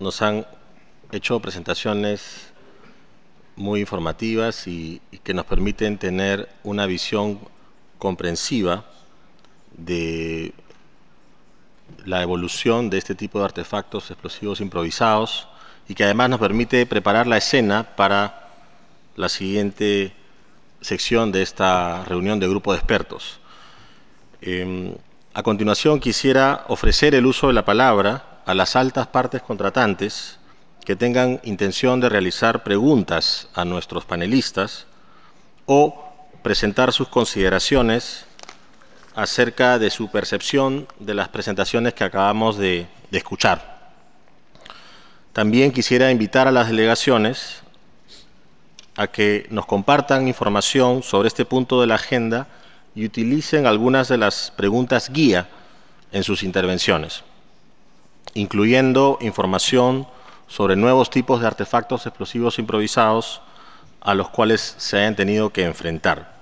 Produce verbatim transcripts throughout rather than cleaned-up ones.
nos han hecho presentaciones muy informativas y, y que nos permiten tener una visión comprensiva de la evolución de este tipo de artefactos explosivos improvisados y que además nos permite preparar la escena para la siguiente sección de esta reunión de grupo de expertos. Eh, a continuación quisiera ofrecer el uso de la palabra a las altas partes contratantes que tengan intención de realizar preguntas a nuestros panelistas o presentar sus consideraciones acerca de su percepción de las presentaciones que acabamos de, de escuchar. También quisiera invitar a las delegaciones a que nos compartan información sobre este punto de la agenda y utilicen algunas de las preguntas guía en sus intervenciones, incluyendo información sobre nuevos tipos de artefactos explosivos improvisados a los cuales se hayan tenido que enfrentar.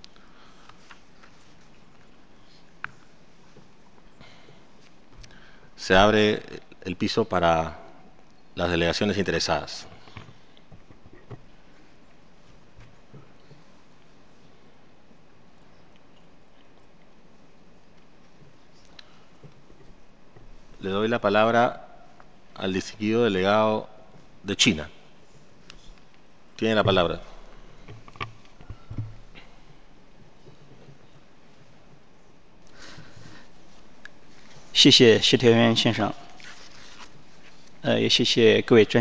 Se abre el piso para las delegaciones interesadas. Le doy la palabra al distinguido delegado de China. Tiene la palabra. 谢谢谢天元先生，呃，也谢谢各位专